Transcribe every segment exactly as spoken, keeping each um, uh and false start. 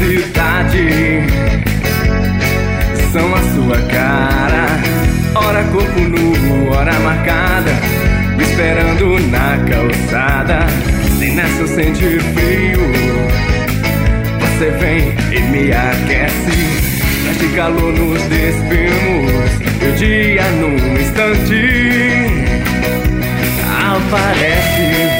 cidade são a sua cara, ora corpo nu, ora marcada, me esperando na calçada. Se nessa eu sentir frio, você vem e me aquece, traz de calor nos despimos, e o dia num instante aparece.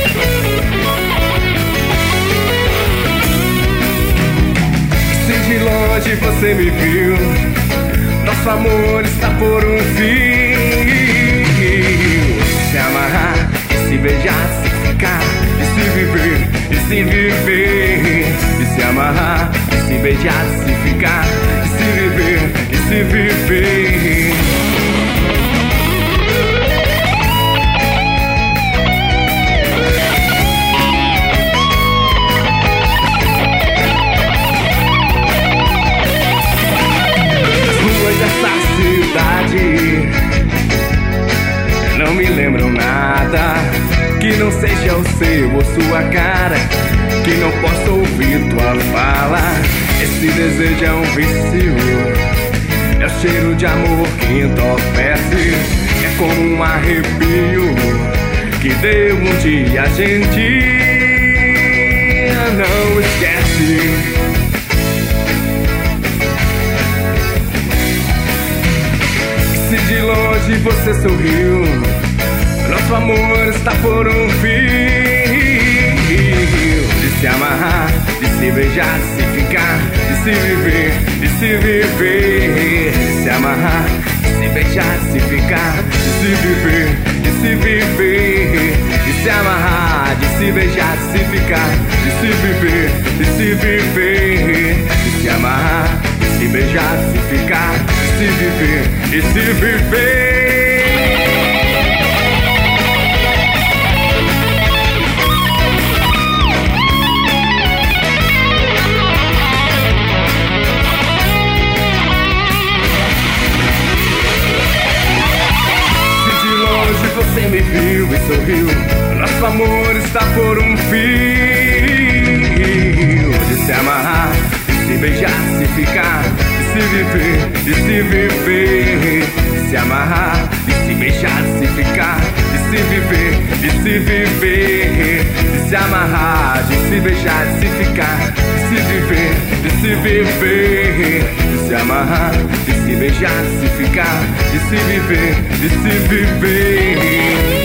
De longe você me viu, nosso amor está por um fio. Se amarrar, e se beijar, se ficar, e se viver, e se viver. E se amarrar, e se beijar, se ficar, e se viver, e se viver. Não me lembram nada que não seja o seu ou sua cara, que não possa ouvir tua fala. Esse desejo é um vício, é o cheiro de amor que entorpece, é como um arrepio que deu um dia a gente não esquece. Se de longe você sorriu, nosso amor está por um fio. De se amarrar, de se beijar, de se ficar, de se viver, de se viver. De se amarrar, de se beijar, de se ficar, de se viver, de se viver. De se amarrar, de se beijar, de se ficar, de se viver, de se viver. De se amarrar, de se beijar, de se ficar, de se viver, de se viver. Você me viu e sorriu, nosso amor está por um fio. De se amarrar, de se beijar, de se ficar, de se viver, de se viver. De se amarrar, de se beijar, de se ficar, de se viver, de se viver. De se amarrar, de se beijar, de se ficar, de se viver, de se viver. De se amarrar, de se beijar, de se ficar, de se viver, de se viver.